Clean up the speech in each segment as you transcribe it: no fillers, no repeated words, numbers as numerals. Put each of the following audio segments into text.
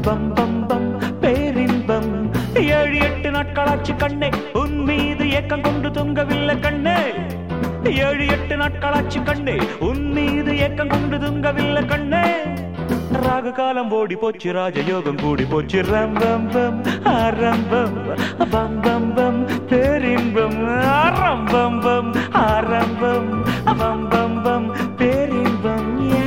பம் பம் பம் பேரின்பம். 7-8 நாட்களாச்சு கண்ணே உன் மீது ஏக்கம் கொண்டு தூங்கவில்லை கண்ணே. 7-8 நாட்களாச்சு கண்ணே உன் மீது ஏக்கம் கொண்டு தூங்கவில்லை கண்ணே. ராகு காலம் ஓடி போச்சு ராஜயோகம் கூடி போச்சு. ரம்பம் ஆரம்பம் பம் பம் பம் பேரின்பம். ஆரம்பம் ஆரம்பம் பம் பம் பம் பேரின்பம்.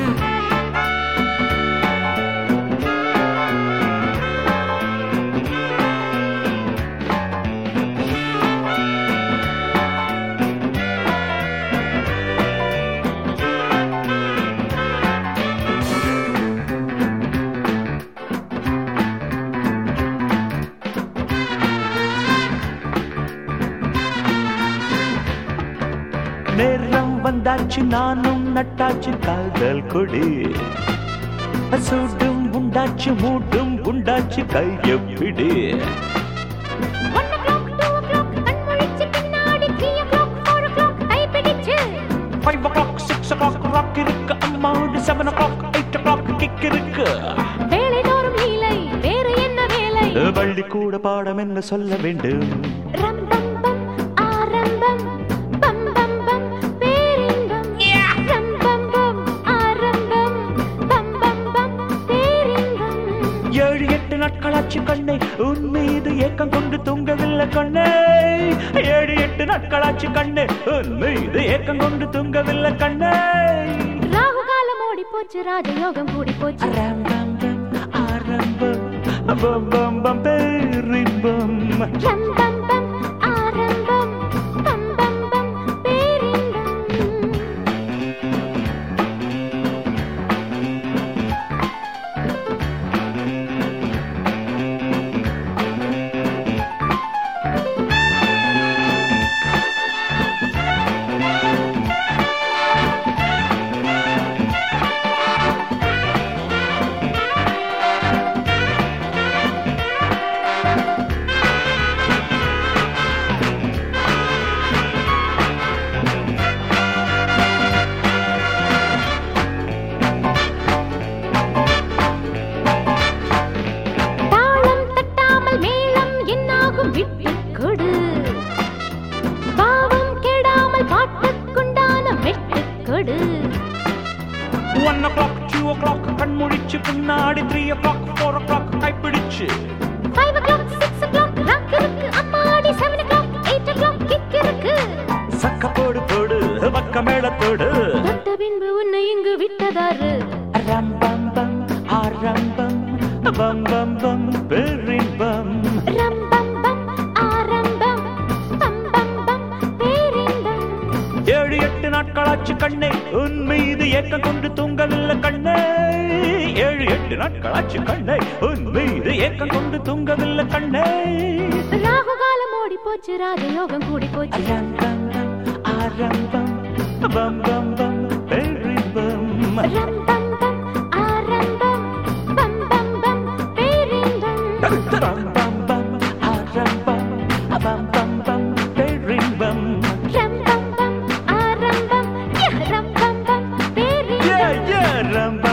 நேரம் வந்தாச்சு நானும் நட்டாச்சு காதல் கொடி. சூடும் உண்டாச்சு மூடும் உண்டாச்சு கையப்பிடி. 1 o'clock 2 o'clock கண்முழிச்சு பின்னாடி 3 o'clock 4 o'clock கைப்பிடிச்சு 5 o'clock 6 o'clock rock இருக்கு அம்மாவோடு. 7 o'clock 8 o'clock கிக் இருக்கு. வேலை தோறும் லீலை வேறு என்ன வேலை? பள்ளி கூட பாடம் என்ன சொல்ல வேண்டும்? ரம்பம் பம் ஆரம்பம் பம் பம் பம் பேரின்பம். ரம்பம் பம் ஆரம்பம் பம் பம் பம் பேரின்பம். 7-8 நாட்களாச்சு கண்ணே உன் மீது ஏக்கம் கொண்டு தூங்கவில்லை கண்ணே. 7-8 நாட்களாச்சு கண்ணே உன் மீது ஏக்கம் கொண்டு தூங்கவில்லை கண்ணே. ராகு காலம் ஓடி போச்சு ராஜயோகம் கூடி போச்சு. ரம்பம் ஆரம்பம் பம் பம் பம் பேரின்பம். ரம்பம் பம் ஆரம்பம் பம் பம் பம் பேரின்பம். பாவம் கெடாமல் பாட்டுக்குண்டான மெட்டுக்கொடு. 1 o'clock 2 o'clock கண்முழிச்சு பின்னாடி 3 o'clock 4 o'clock கைப்பிடிச்சு 5 o'clock 6 o'clock ராக் இருக்கு அம்மாடி. 7 o'clock 8 o'clock கிக் இருக்கு. சக்க போடு போடு பக்க மேளத்தோடு. தொட்ட பின்பு உன்னை இங்கு விட்டதாரு? ரம்பம் பம் ஆரம்பம் பம் பம் பம் பேரின்பம். ரம்பம் பம் ஆரம்பம் பம் பம் பம் பேரின்பம். 7-8 நாட்களாச்சு கண்ணே உன் மீது ஏக்கம் கொண்டு தூங்கவில்லை கண்ணே. 7-8 நாட்களாச்சு கண்ணே உன் மீது ஏக்கம் கொண்டு தூங்கவில்லை கண்ணே. ராகு காலம் ஓடி போச்சு ராஜயோகம் கூடி போச்சு. ரம்பம் ஆரம்பம் பம் பம் பம் பேரின்பம். ரம்பம் பம் ஆரம்பம் பம் பம் பம் பேரின்பம். ரம்பம் பம் ஆரம்பம் பம் பம் பம் பேரின்பம். ரம்பம் பம் ஆரம்பம் ரம்பம் பம் பேரின்பம். ரம்பம்